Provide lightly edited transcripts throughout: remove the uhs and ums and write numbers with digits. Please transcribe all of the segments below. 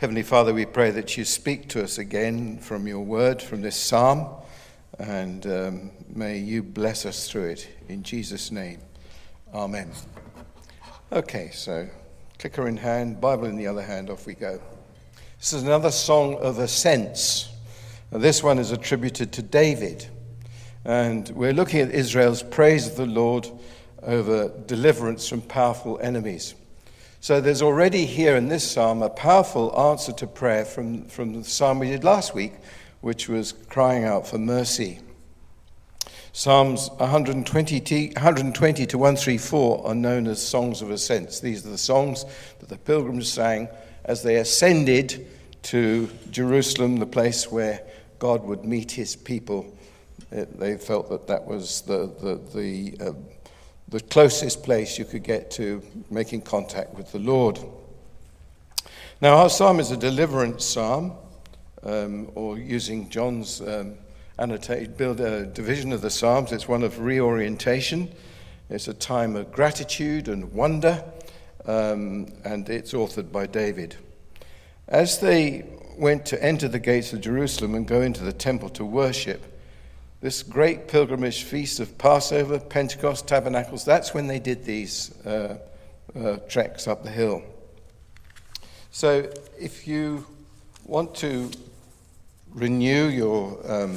Heavenly Father, we pray that you speak to us again from your word, from this psalm, and may you bless us through it. In Jesus' name, amen. Okay, so clicker in hand, Bible in the other hand, off we go. This is another song of ascents. Now, this one is attributed to David, and we're looking at Israel's praise of the Lord over deliverance from powerful enemies. So there's already here in this psalm a powerful answer to prayer from the psalm we did last week, which was crying out for mercy. Psalms 120 to 134 are known as songs of ascents. These are the songs that the pilgrims sang as they ascended to Jerusalem, the place where God would meet his people. They felt that was the closest place you could get to making contact with the Lord. Now, our psalm is a deliverance psalm, or using John's division of the psalms, it's one of reorientation. It's a time of gratitude and wonder, and it's authored by David. As they went to enter the gates of Jerusalem and go into the temple to worship, this great pilgrimage feast of Passover, Pentecost, Tabernacles, that's when they did these treks up the hill. So if you want to renew your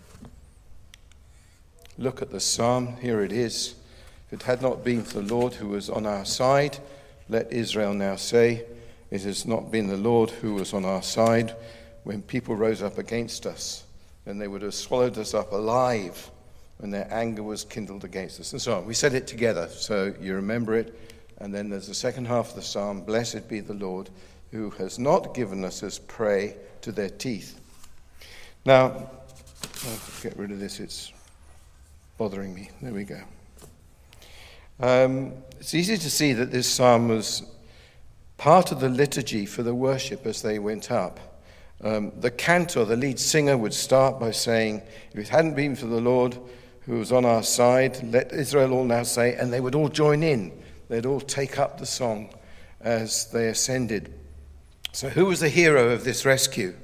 look at the psalm, here it is. If it had not been for the Lord who was on our side, let Israel now say, it has not been the Lord who was on our side when people rose up against us. Then they would have swallowed us up alive when their anger was kindled against us, and so on. We said it together, so you remember it. And then there's the second half of the psalm, blessed be the Lord, who has not given us as prey to their teeth. Now, I'll get rid of this, it's bothering me. There we go. It's easy to see that this psalm was part of the liturgy for the worship as they went up. The cantor, the lead singer, would start by saying, if it hadn't been for the Lord who was on our side, let Israel all now say, and they would all join in. They'd all take up the song as they ascended. So who was the hero of this rescue?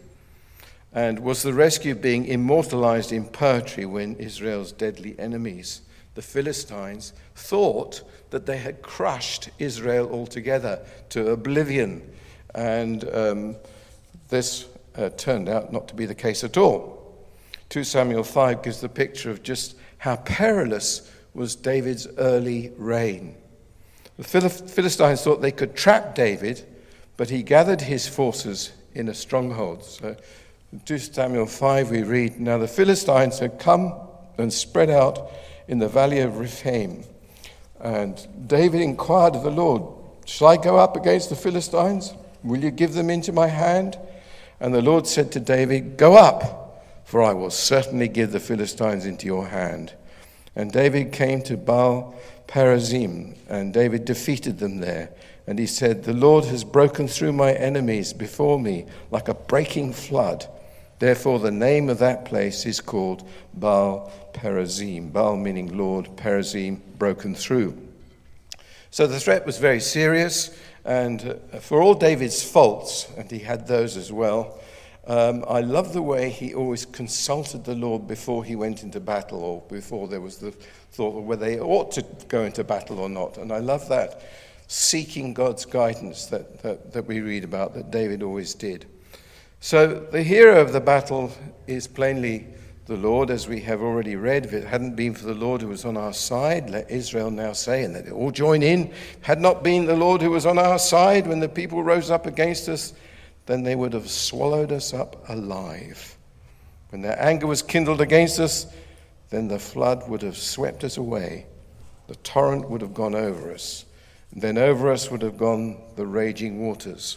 And was the rescue being immortalized in poetry when Israel's deadly enemies, the Philistines, thought that they had crushed Israel altogether to oblivion? And this turned out not to be the case at all. 2 Samuel 5 gives the picture of just how perilous was David's early reign. The Philistines thought they could trap David, but he gathered his forces in a stronghold. So in 2 Samuel 5 we read, now the Philistines had come and spread out in the valley of Rephaim. And David inquired of the Lord, shall I go up against the Philistines? Will you give them into my hand? And the Lord said to David, go up, for I will certainly give the Philistines into your hand. And David came to Baal Perazim, and David defeated them there. And he said, the Lord has broken through my enemies before me like a breaking flood. Therefore the name of that place is called Baal Perazim. Baal meaning Lord, Perazim, broken through. So the threat was very serious. And for all David's faults, and he had those as well, I love the way he always consulted the Lord before he went into battle, or before there was the thought of whether they ought to go into battle or not. And I love that seeking God's guidance that we read about, that David always did. So the hero of the battle is plainly the Lord, as we have already read. If it hadn't been for the Lord who was on our side, let Israel now say, and let it all join in. Had not been the Lord who was on our side when the people rose up against us, then they would have swallowed us up alive. When their anger was kindled against us, then the flood would have swept us away. The torrent would have gone over us. And then over us would have gone the raging waters.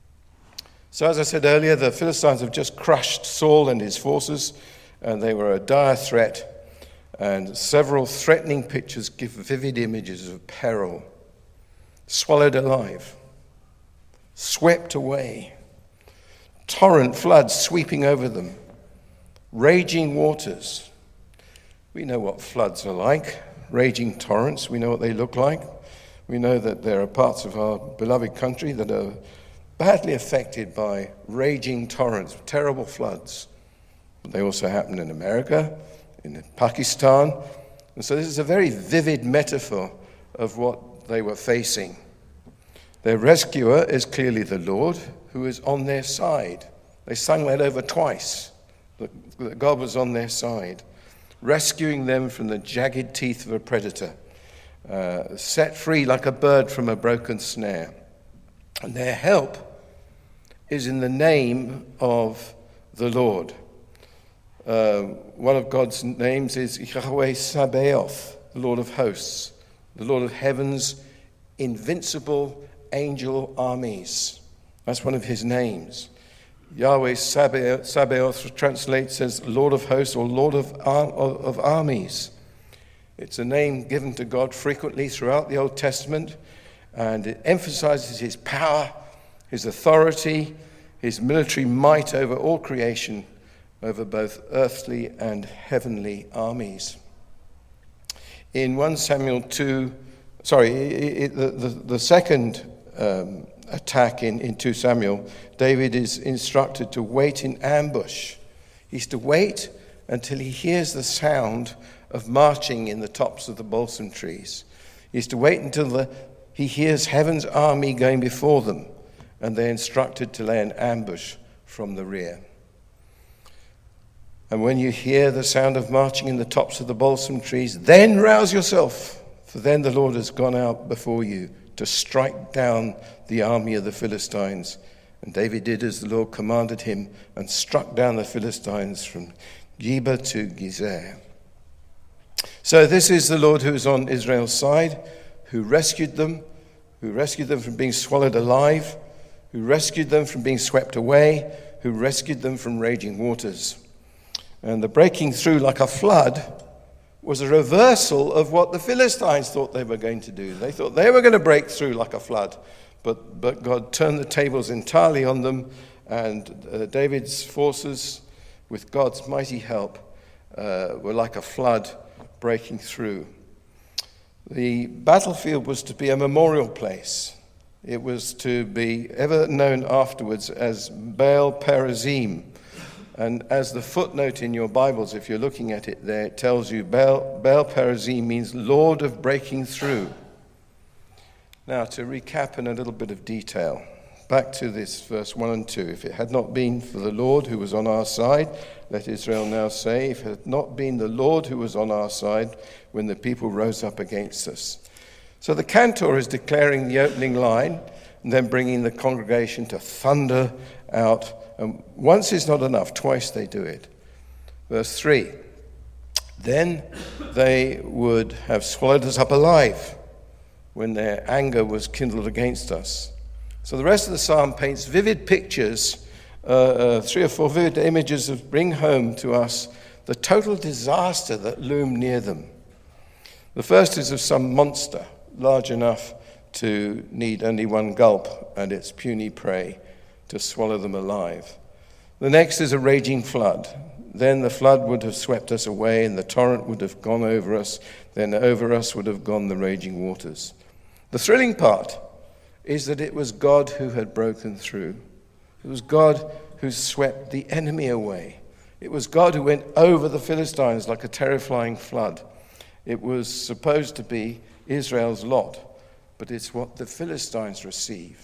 So as I said earlier, the Philistines have just crushed Saul and his forces, and they were a dire threat, and several threatening pictures give vivid images of peril. Swallowed alive, swept away, torrent floods sweeping over them, raging waters. We know what floods are like, raging torrents, we know what they look like. We know that there are parts of our beloved country that are badly affected by raging torrents, terrible floods. But they also happened in America, in Pakistan. And so this is a very vivid metaphor of what they were facing. Their rescuer is clearly the Lord, who is on their side. They sung that over twice, that God was on their side, rescuing them from the jagged teeth of a predator, set free like a bird from a broken snare. And their help is in the name of the Lord. One of God's names is Yahweh Sabaoth, the Lord of hosts, the Lord of heaven's invincible angel armies. That's one of his names. Yahweh Sabaoth translates as Lord of hosts or Lord of armies. It's a name given to God frequently throughout the Old Testament, and it emphasizes his power, his authority, his military might over all creation, over both earthly and heavenly armies. In 1 Samuel 2, the second attack in 2 Samuel, David is instructed to wait in ambush. He's to wait until he hears the sound of marching in the tops of the balsam trees. He's to wait until he hears heaven's army going before them, and they're instructed to lay an ambush from the rear. And when you hear the sound of marching in the tops of the balsam trees, then rouse yourself, for then the Lord has gone out before you to strike down the army of the Philistines. And David did as the Lord commanded him and struck down the Philistines from Geba to Gezer. So this is the Lord who is on Israel's side, who rescued them from being swallowed alive, who rescued them from being swept away, who rescued them from raging waters. And the breaking through like a flood was a reversal of what the Philistines thought they were going to do. They thought they were going to break through like a flood, but God turned the tables entirely on them, and David's forces, with God's mighty help, were like a flood breaking through. The battlefield was to be a memorial place. It was to be ever known afterwards as Baal Perazim. And as the footnote in your Bibles, if you're looking at it there, it tells you Baal Perazim means Lord of breaking through. Now, to recap in a little bit of detail, back to this verse 1 and 2. If it had not been for the Lord who was on our side, let Israel now say, if it had not been the Lord who was on our side when the people rose up against us. So the cantor is declaring the opening line and then bringing the congregation to thunder out. And once is not enough, twice they do it. Verse 3, then they would have swallowed us up alive when their anger was kindled against us. So the rest of the psalm paints vivid pictures, 3 or 4 vivid images of bring home to us the total disaster that loomed near them. The first is of some monster large enough to need only one gulp and its puny prey to swallow them alive. The next is a raging flood. Then the flood would have swept us away, and the torrent would have gone over us. Then over us would have gone the raging waters. The thrilling part is that it was God who had broken through. It was God who swept the enemy away. It was God who went over the Philistines like a terrifying flood. It was supposed to be Israel's lot, but it's what the Philistines receive.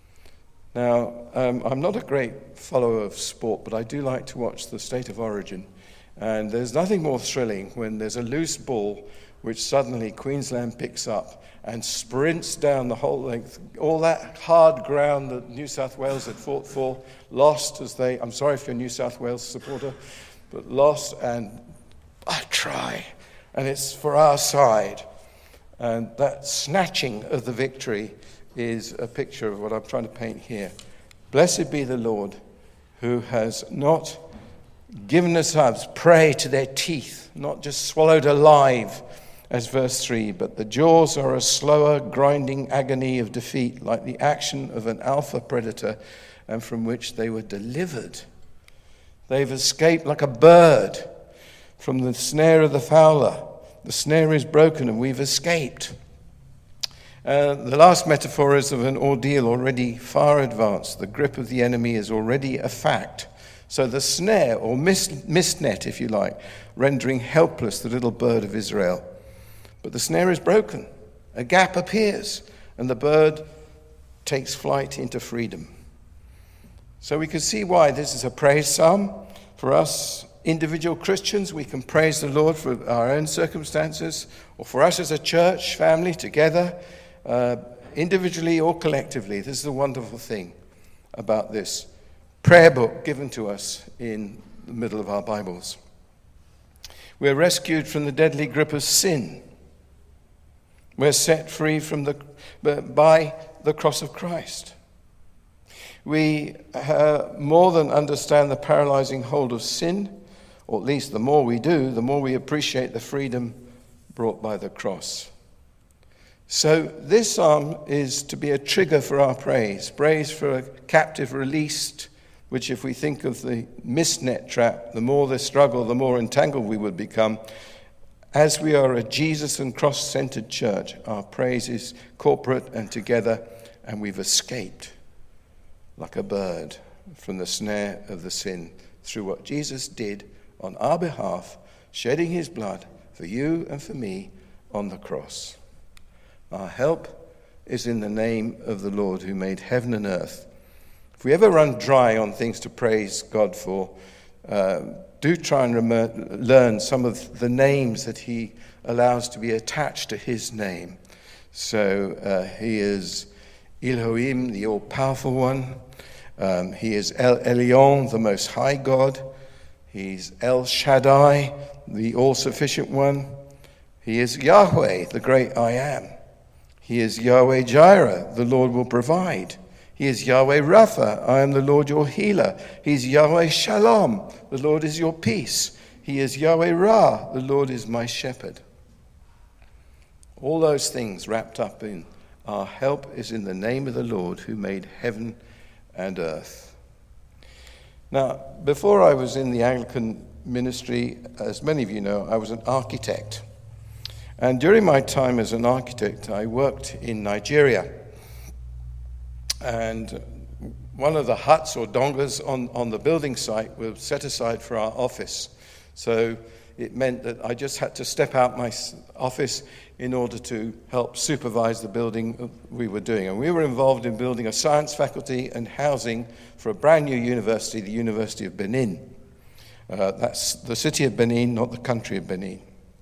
Now, I'm not a great follower of sport, but I do like to watch the State of Origin. And there's nothing more thrilling when there's a loose ball which suddenly Queensland picks up and sprints down the whole length. All that hard ground that New South Wales had fought for, lost as they, I'm sorry if you're a New South Wales supporter, but lost and a try. And it's for our side. And that snatching of the victory is a picture of what I'm trying to paint here. Blessed be the Lord who has not given us prey to their teeth, not just swallowed alive, as verse 3, but the jaws are a slower, grinding agony of defeat, like the action of an alpha predator, and from which they were delivered. They've escaped like a bird from the snare of the fowler. The snare is broken and we've escaped. The last metaphor is of an ordeal already far advanced. The grip of the enemy is already a fact. So the snare, or mist net, if you like, rendering helpless the little bird of Israel. But the snare is broken. A gap appears, and the bird takes flight into freedom. So we can see why this is a praise psalm. For us individual Christians, we can praise the Lord for our own circumstances, or for us as a church family together, individually or collectively. This is a wonderful thing about this prayer book given to us in the middle of our Bibles. We're rescued from the deadly grip of sin. We're set free by the cross of Christ. We more than understand the paralyzing hold of sin, or at least the more we do, the more we appreciate the freedom brought by the cross. So this psalm is to be a trigger for our praise for a captive released, which if we think of the mist net trap, the more the struggle, the more entangled we would become. As we are a Jesus and cross-centered church, our praise is corporate and together, and we've escaped like a bird from the snare of the sin through what Jesus did on our behalf, shedding his blood for you and for me on the cross. Our help is in the name of the Lord who made heaven and earth. If we ever run dry on things to praise God for, do try and learn some of the names that he allows to be attached to his name. So he is Elohim, the all-powerful one. He is El Elyon, the Most High God. He's El Shaddai, the all-sufficient one. He is Yahweh, the great I am. He is Yahweh Jireh, the Lord will provide. He is Yahweh Rapha, I am the Lord your healer. He is Yahweh Shalom, the Lord is your peace. He is Yahweh Ra, the Lord is my shepherd. All those things wrapped up in our help is in the name of the Lord who made heaven and earth. Now, before I was in the Anglican ministry, as many of you know, I was an architect. And during my time as an architect, I worked in Nigeria. And one of the huts or dongas on the building site was set aside for our office. So it meant that I just had to step out my office in order to help supervise the building we were doing. And we were involved in building a science faculty and housing for a brand new university, the University of Benin. That's the city of Benin, not the country of Benin.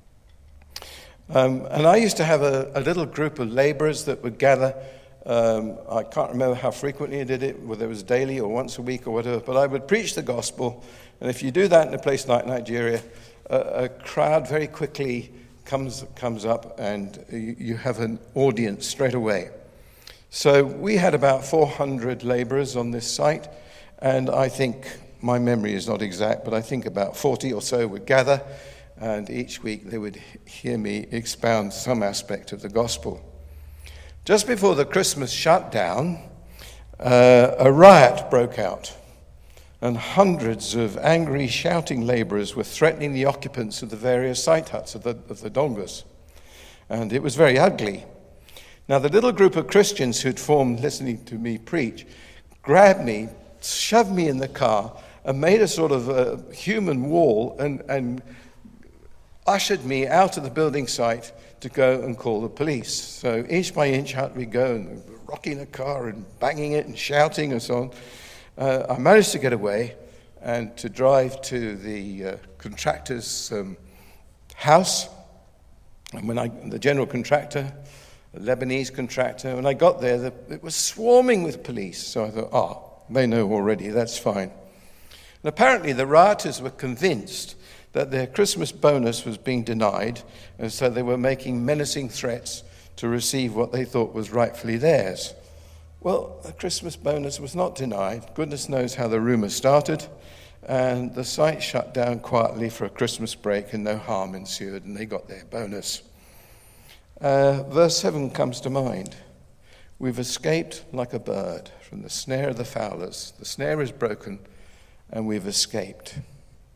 And I used to have a little group of laborers that would gather. I can't remember how frequently I did it, whether it was daily or once a week or whatever, but I would preach the gospel. And if you do that in a place like Nigeria, a crowd very quickly comes up and you have an audience straight away. So we had about 400 laborers on this site, and I think, my memory is not exact, but I think about 40 or so would gather, and each week they would hear me expound some aspect of the gospel. Just before the Christmas shutdown, a riot broke out, and hundreds of angry, shouting laborers were threatening the occupants of the various site huts of the dongas. And it was very ugly. Now, the little group of Christians who'd formed listening to me preach grabbed me, shoved me in the car, and made a sort of a human wall and ushered me out of the building site to go and call the police. So inch by inch out we go, and rocking the car and banging it and shouting and so on. I managed to get away and to drive to the contractor's house. And when the general contractor, a Lebanese contractor, when I got there, it was swarming with police. So I thought, they know already, that's fine. And apparently the rioters were convinced that their Christmas bonus was being denied, and so they were making menacing threats to receive what they thought was rightfully theirs. Well, the Christmas bonus was not denied. Goodness knows how the rumor started, and the site shut down quietly for a Christmas break, and no harm ensued, and they got their bonus. Verse 7 comes to mind. We've escaped like a bird from the snare of the fowlers. The snare is broken, and we've escaped.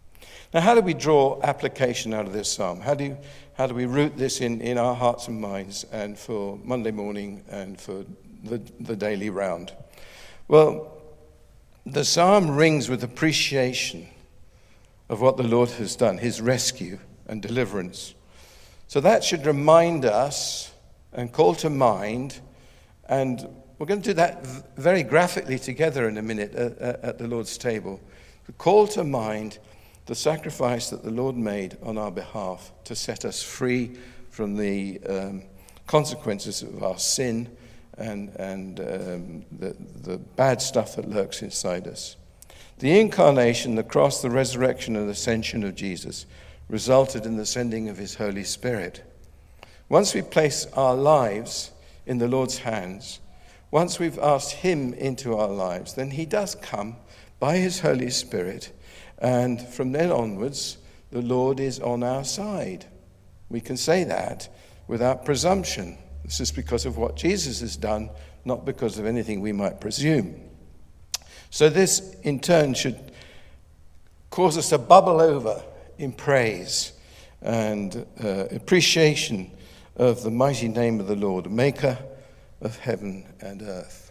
Now, how do we draw application out of this psalm? How do we root this in our hearts and minds, and for Monday morning and for the daily round? Well, the psalm rings with appreciation of what the Lord has done, his rescue and deliverance. So that should remind us and call to mind, and we're going to do that very graphically together in a minute at the Lord's table, to call to mind the sacrifice that the Lord made on our behalf to set us free from the consequences of our sin and the bad stuff that lurks inside us. The incarnation, the cross, the resurrection and ascension of Jesus resulted in the sending of his Holy Spirit. Once we place our lives in the Lord's hands, once we've asked him into our lives, then he does come by his Holy Spirit, and from then onwards, the Lord is on our side. We can say that without presumption. This is because of what Jesus has done, not because of anything we might presume. So this, in turn, should cause us to bubble over in praise and appreciation of the mighty name of the Lord, maker of heaven and earth.